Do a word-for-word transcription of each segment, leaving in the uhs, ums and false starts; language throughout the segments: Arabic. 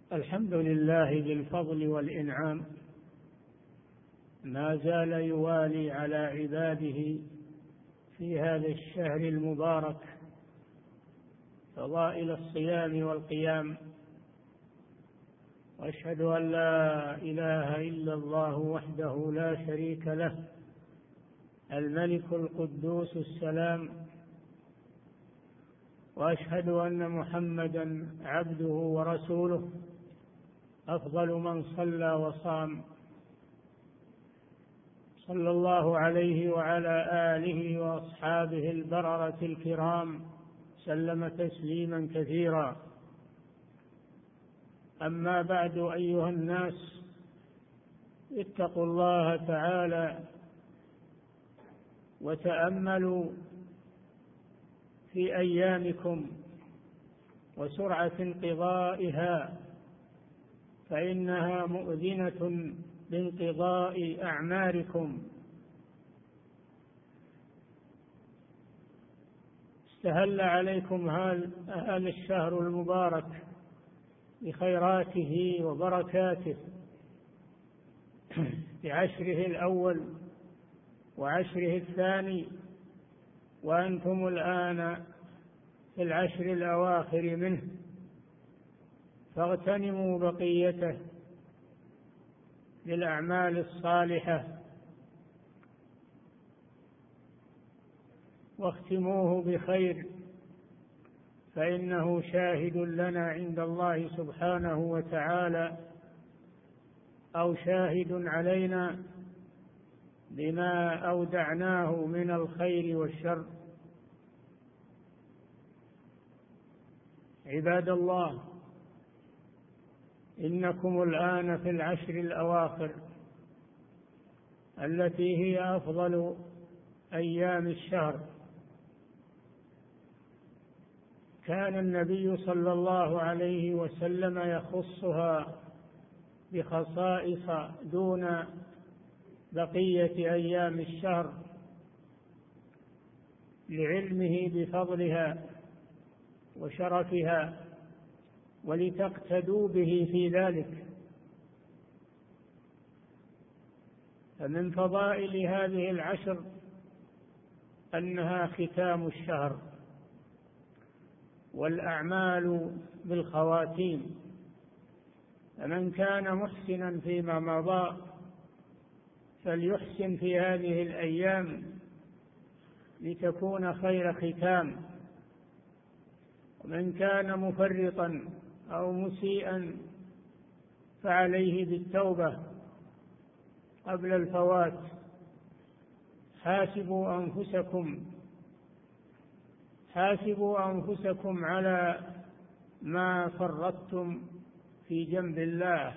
الحمد لله ذي الفضل والإنعام، ما زال يوالي على عباده في هذا الشهر المبارك فضائل الصيام والقيام. وأشهد أن لا إله إلا الله وحده لا شريك له، الملك القدوس السلام. وأشهد أن محمدا عبده ورسوله، أفضل من صلى وصام، صلى الله عليه وعلى آله وأصحابه البررة الكرام، سلم تسليما كثيرا. أما بعد، أيها الناس، اتقوا الله تعالى وتأملوا في أيامكم وسرعة انقضائها، فإنها مؤذنة بانقضاء أعماركم. استهل عليكم هذا الشهر المبارك بخيراته وبركاته بعشره الأول وعشره الثاني، وأنتم الآن في العشر الأواخر منه، فاغتنموا بقيته للأعمال الصالحة واختموه بخير، فإنه شاهد لنا عند الله سبحانه وتعالى، أو شاهد علينا بما أودعناه من الخير والشر. عباد الله، إنكم الآن في العشر الأواخر التي هي أفضل أيام الشهر. كان النبي صلى الله عليه وسلم يخصها بخصائص دون بقية أيام الشهر لعلمه بفضلها وشرفها، ولتقتدوا به في ذلك. فمن فضائل هذه العشر أنها ختام الشهر، والأعمال بالخواتيم. فمن كان محسنا فيما مضى فليحسن في هذه الأيام لتكون خير ختام، ومن كان مفرطا أو مسيئا فعليه بالتوبة قبل الفوات. حاسبوا أنفسكم حاسبوا أنفسكم على ما فرطتم في جنب الله.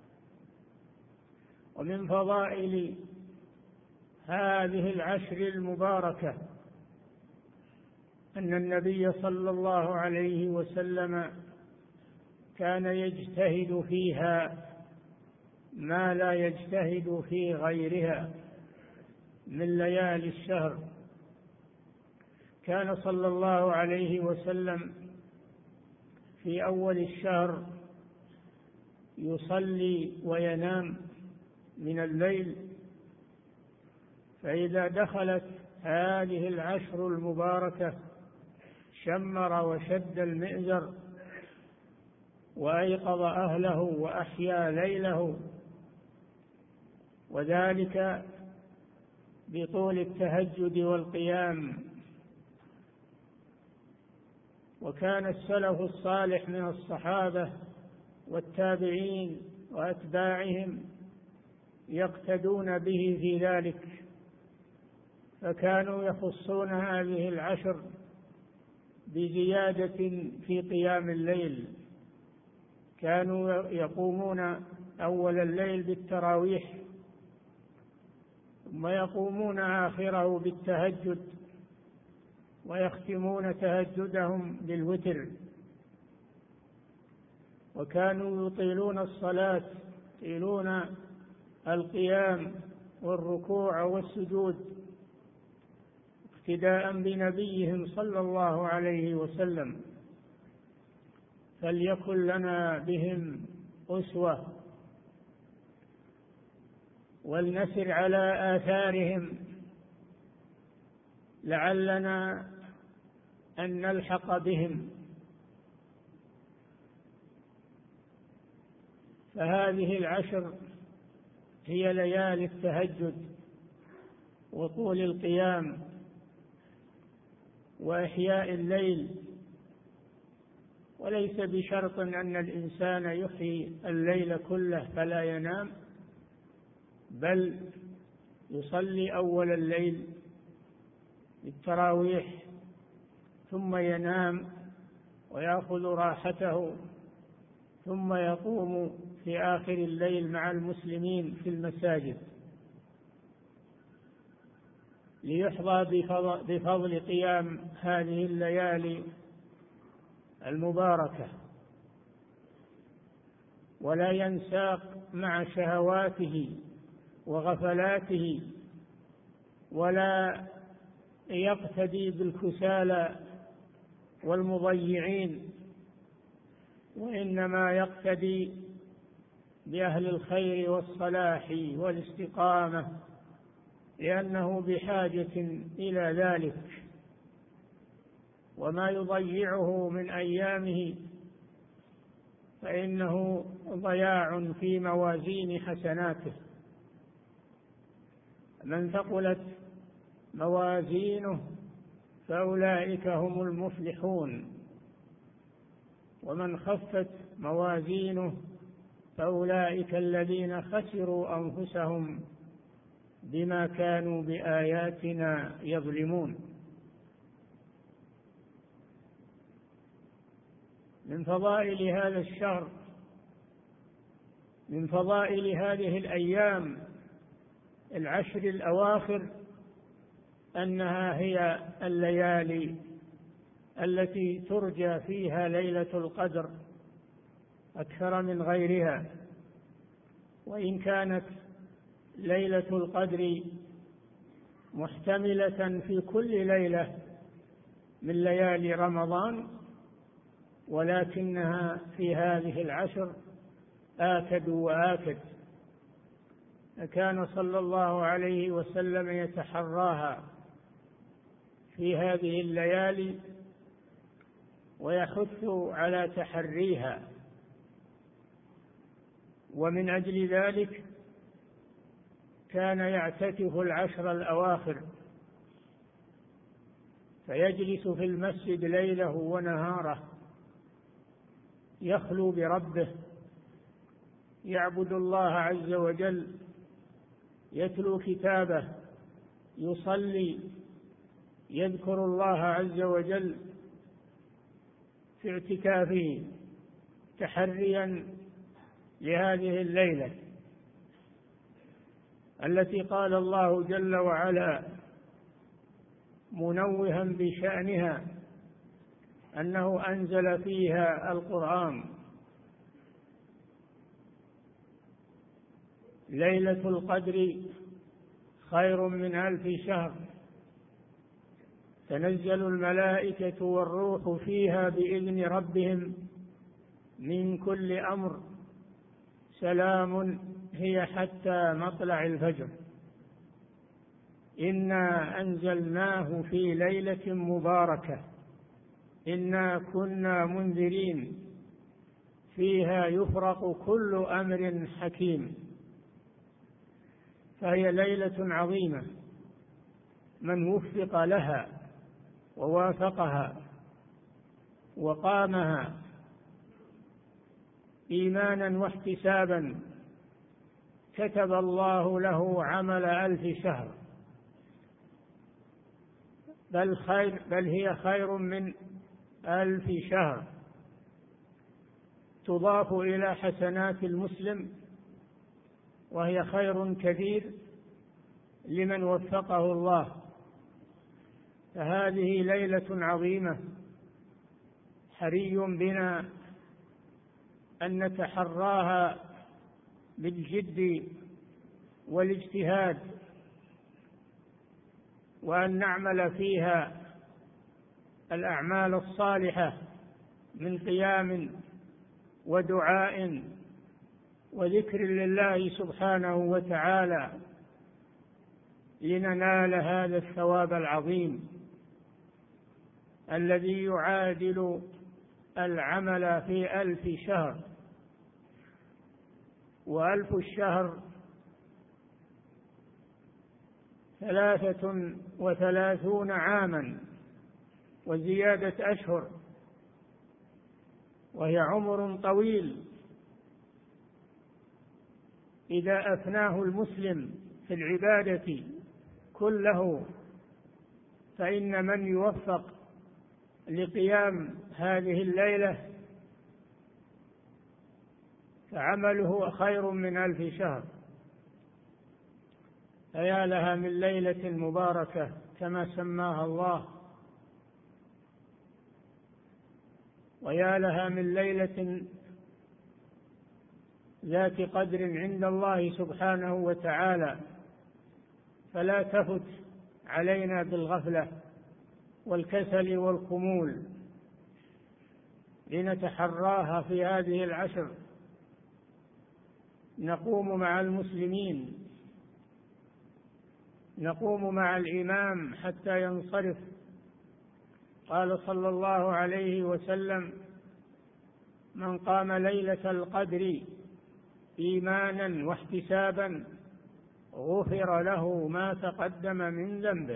ومن فضائل هذه العشر المباركة أن النبي صلى الله عليه وسلم كان يجتهد فيها ما لا يجتهد في غيرها من ليالي الشهر. كان صلى الله عليه وسلم في أول الشهر يصلي وينام من الليل، فإذا دخلت هذه العشر المباركة شمر وشد المئزر وأيقظ أهله وأحيا ليله، وذلك بطول التهجد والقيام. وكان السلف الصالح من الصحابة والتابعين وأتباعهم يقتدون به في ذلك، فكانوا يخصون هذه العشر بزيادة في قيام الليل. كانوا يقومون أول الليل بالتراويح، ثم يقومون آخره بالتهجد، ويختمون تهجدهم بالوتر. وكانوا يطيلون الصلاة، يطيلون القيام والركوع والسجود اقتداء بنبيهم صلى الله عليه وسلم. فليكن لنا بهم أسوة، ولنسر على آثارهم لعلنا أن نلحق بهم. فهذه العشر هي ليالي التهجد وطول القيام وإحياء الليل، وليس بشرط أن الإنسان يحيي الليل كله فلا ينام، بل يصلي أول الليل بالتراويح ثم ينام ويأخذ راحته، ثم يقوم في آخر الليل مع المسلمين في المساجد ليحظى بفضل قيام هذه الليالي المباركة، ولا ينساق مع شهواته وغفلاته، ولا يقتدي بالكسالى والمضيعين، وإنما يقتدي بأهل الخير والصلاح والاستقامة، لأنه بحاجة إلى ذلك، وما يضيعه من أيامه فإنه ضياع في موازين حسناته. من ثقلت موازينه فأولئك هم المفلحون، ومن خفت موازينه فأولئك الذين خسروا أنفسهم بما كانوا بآياتنا يظلمون. من فضائل هذا الشهر، من فضائل هذه الأيام العشر الأواخر، أنها هي الليالي التي ترجى فيها ليلة القدر أكثر من غيرها. وإن كانت ليلة القدر محتملة في كل ليلة من ليالي رمضان، ولكنها في هذه العشر آكد وآكد. كان صلى الله عليه وسلم يتحراها في هذه الليالي ويحث على تحريها، ومن أجل ذلك كان يعتكف العشر الأواخر، فيجلس في المسجد ليله ونهاره يخلو بربه، يعبد الله عز وجل، يتلو كتابه، يصلي، يذكر الله عز وجل في اعتكافه تحريا لهذه الليلة التي قال الله جل وعلا منوها بشأنها أنه أنزل فيها القرآن: ليلة القدر خير من ألف شهر، تنزل الملائكة والروح فيها بإذن ربهم من كل أمر، سلام هي حتى مطلع الفجر، إنا أنزلناه في ليلة مباركة إنا كنا منذرين فيها يفرق كل أمر حكيم. فهي ليلة عظيمة، من وفق لها ووافقها وقامها إيمانا واحتسابا كتب الله له عمل ألف شهر، بل, خير بل هي خير من ألف شهر، تضاف إلى حسنات المسلم، وهي خير كثير لمن وفقه الله. فهذه ليلة عظيمة حري بنا أن نتحراها بالجد والاجتهاد، وأن نعمل فيها الأعمال الصالحة من قيام ودعاء وذكر لله سبحانه وتعالى لننال هذا الثواب العظيم الذي يعادل العمل في ألف شهر. وألف الشهر ثلاثة وثلاثون عاما وزيادة أشهر، وهي عمر طويل إذا أفناه المسلم في العبادة كله، فإن من يوفق لقيام هذه الليلة فعمله خير من ألف شهر. فيا لها من ليلة مباركة كما سماها الله، ويا لها من ليلة ذات قدر عند الله سبحانه وتعالى، فلا تفت علينا بالغفلة والكسل والخمول، لنتحراها في هذه العشر، نقوم مع المسلمين، نقوم مع الإمام حتى ينصرف. قال صلى الله عليه وسلم: من قام ليلة القدر إيمانا واحتسابا غفر له ما تقدم من ذنبه.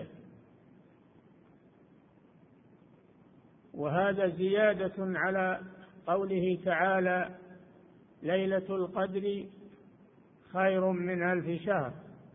وهذا زيادة على قوله تعالى: ليلة القدر خير من ألف شهر.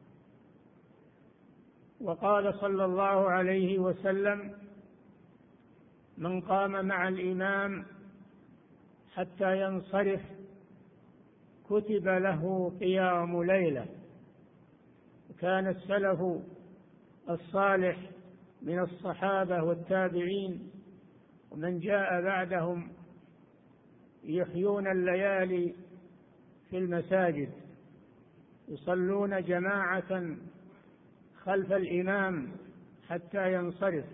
وقال صلى الله عليه وسلم: من قام مع الإمام حتى ينصرف كتب له قيام ليلة. وكان السلف الصالح من الصحابة والتابعين ومن جاء بعدهم يحيون الليالي في المساجد، يصلون جماعة خلف الإمام حتى ينصرف.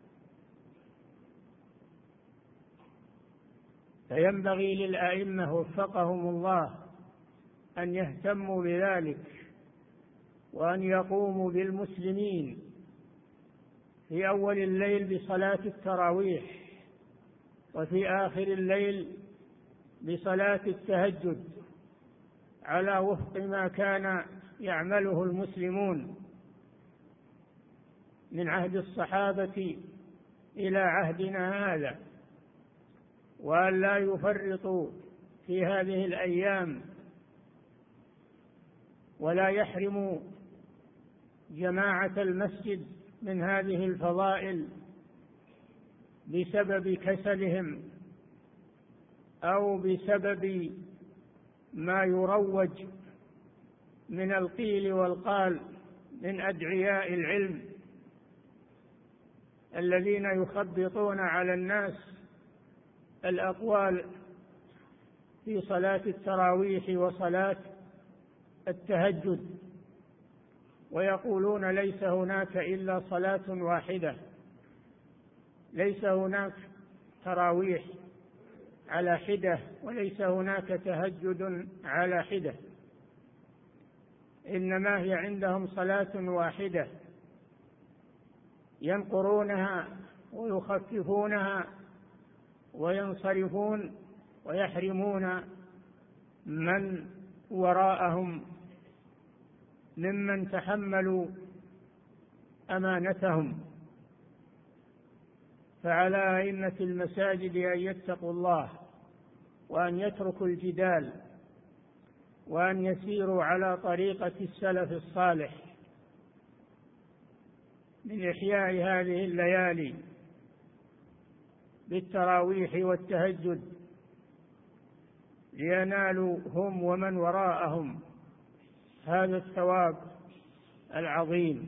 فينبغي للأئمة وفقهم الله أن يهتموا بذلك، وأن يقوموا بالمسلمين في أول الليل بصلاة التراويح، وفي آخر الليل بصلاة التهجد، على وفق ما كان يعمله المسلمون من عهد الصحابة إلى عهدنا هذا، وأن لا يفرطوا في هذه الأيام، ولا يحرموا جماعة المسجد من هذه الفضائل بسبب كسلهم أو بسبب ما يروج من القيل والقال من أدعياء العلم الذين يخبطون على الناس الأقوال في صلاة التراويح وصلاة التهجد، ويقولون ليس هناك إلا صلاة واحدة، ليس هناك تراويح على حدة، وليس هناك تهجد على حدة، إنما هي عندهم صلاة واحدة ينقرونها ويخففونها وينصرفون ويحرمون من وراءهم ممن تحملوا أمانتهم. فعلى أئمة المساجد أن يتقوا الله، وأن يتركوا الجدال، وأن يسيروا على طريقة السلف الصالح من إحياء هذه الليالي بالتراويح والتهجد، لينالوا هم ومن وراءهم هذا الثواب العظيم.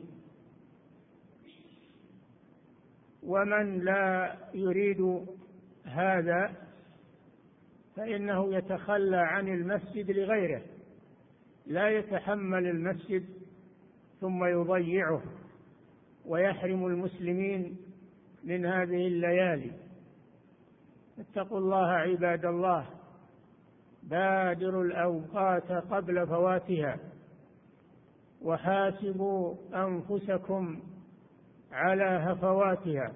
ومن لا يريد هذا فإنه يتخلى عن المسجد لغيره، لا يتحمل المسجد ثم يضيعه ويحرم المسلمين من هذه الليالي. اتقوا الله عباد الله، بادروا الأوقات قبل فواتها وحاسبوا أنفسكم على هفواتها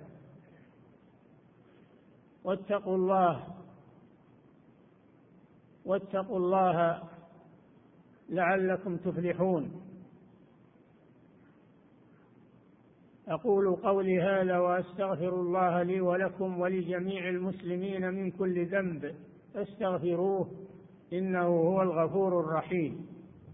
واتقوا الله واتقوا الله لعلكم تفلحون. أقول قولي هذا وأستغفر الله لي ولكم ولجميع المسلمين من كل ذنب فاستغفروه إنه هو الغفور الرحيم.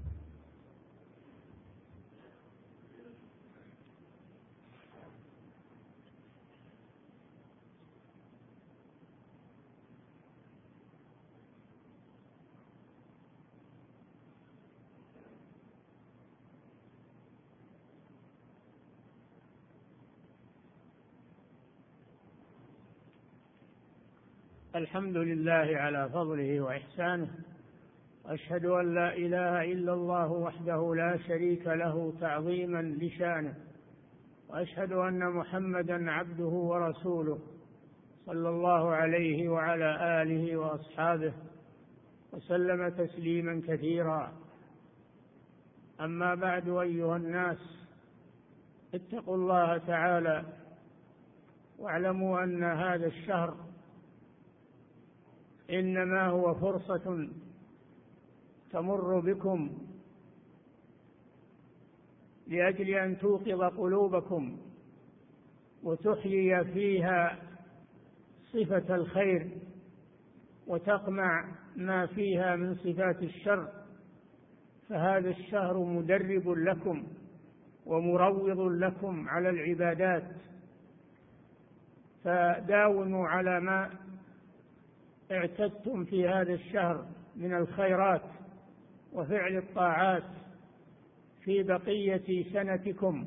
الحمد لله على فضله وإحسانه، وأشهد أن لا إله إلا الله وحده لا شريك له تعظيما لشانه، وأشهد أن محمدا عبده ورسوله صلى الله عليه وعلى آله وأصحابه وسلم تسليما كثيرا. أما بعد، أيها الناس، اتقوا الله تعالى واعلموا أن هذا الشهر إنما هو فرصة تمر بكم لأجل أن توقظ قلوبكم وتحيي فيها صفة الخير وتقمع ما فيها من صفات الشر. فهذا الشهر مدرب لكم ومروض لكم على العبادات، فداوموا على ما اعتدتم في هذا الشهر من الخيرات وفعل الطاعات في بقية سنتكم،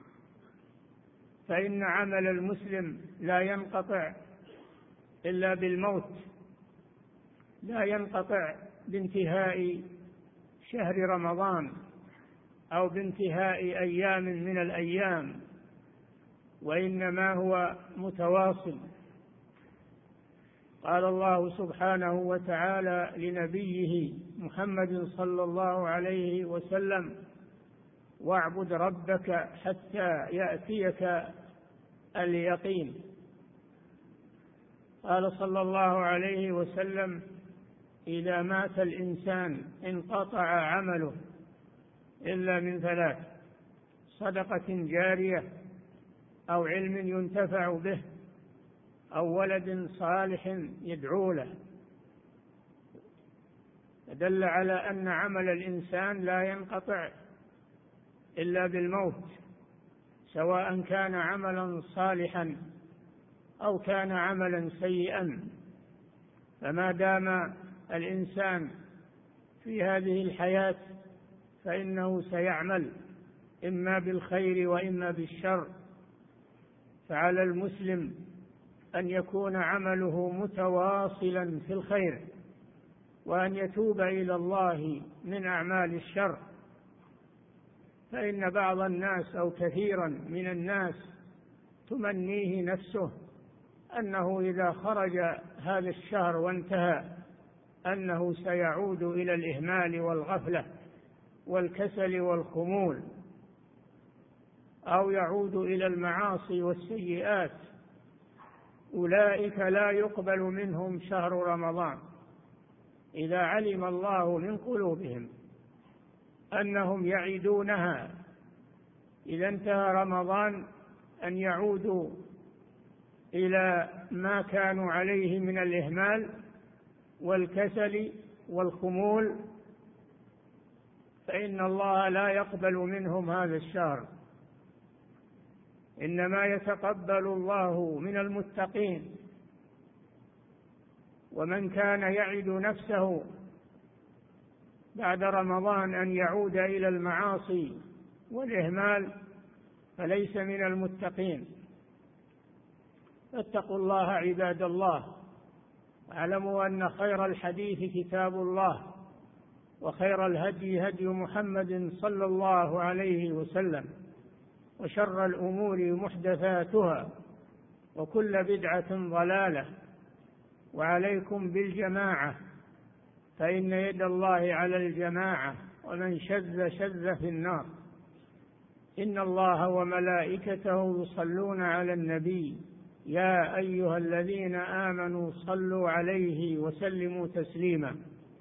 فإن عمل المسلم لا ينقطع إلا بالموت، لا ينقطع بانتهاء شهر رمضان أو بانتهاء أيام من الأيام، وإنما هو متواصل. قال الله سبحانه وتعالى لنبيه محمد صلى الله عليه وسلم: واعبد ربك حتى يأتيك اليقين. قال صلى الله عليه وسلم: إذا مات الإنسان انقطع عمله إلا من ثلاث: صدقة جارية، أو علم ينتفع به، أو ولد صالح يدعو له. دل على أن عمل الإنسان لا ينقطع إلا بالموت، سواء كان عملا صالحا أو كان عملا سيئا. فما دام الإنسان في هذه الحياة فإنه سيعمل إما بالخير وإما بالشر. فعلى المسلم أن يكون عمله متواصلا في الخير، وأن يتوب إلى الله من أعمال الشر. فإن بعض الناس أو كثيرا من الناس تمنيه نفسه أنه إذا خرج هذا الشهر وانتهى أنه سيعود إلى الإهمال والغفلة والكسل والخمول، أو يعود إلى المعاصي والسيئات. أولئك لا يقبل منهم شهر رمضان إذا علم الله من قلوبهم أنهم يعيدونها إذا انتهى رمضان أن يعودوا إلى ما كانوا عليه من الإهمال والكسل والخمول، فإن الله لا يقبل منهم هذا الشهر. إنما يتقبل الله من المتقين. ومن كان يعد نفسه بعد رمضان أن يعود إلى المعاصي والإهمال فليس من المتقين. فاتقوا الله عباد الله، واعلموا أن خير الحديث كتاب الله، وخير الهدي هدي محمد صلى الله عليه وسلم، وشر الأمور محدثاتها، وكل بدعة ضلالة. وعليكم بالجماعة، فإن يد الله على الجماعة، ومن شذ شذ في النار. إن الله وملائكته يصلون على النبي يا أيها الذين آمنوا صلوا عليه وسلموا تسليما.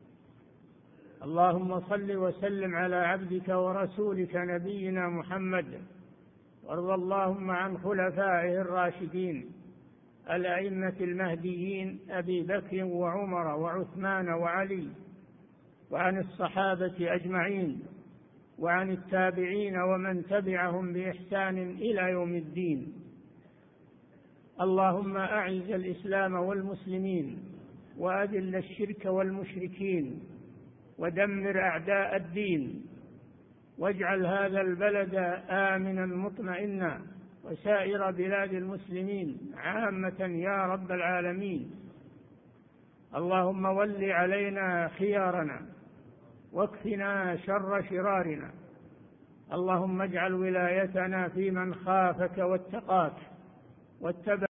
اللهم صل وسلم على عبدك ورسولك نبينا محمد، وارض اللهم عن خلفائه الراشدين الأئمة المهديين أبي بكر وعمر وعثمان وعلي، وعن الصحابة أجمعين، وعن التابعين ومن تبعهم بإحسان إلى يوم الدين. اللهم أعز الإسلام والمسلمين، وأذل الشرك والمشركين، ودمر أعداء الدين، واجعل هذا البلد آمنا مطمئنا، وسائر بلاد المسلمين عامة يا رب العالمين. اللهم ول علينا خيارنا، واكفنا شر شرارنا. اللهم اجعل ولايتنا في من خافك واتقاك واتبع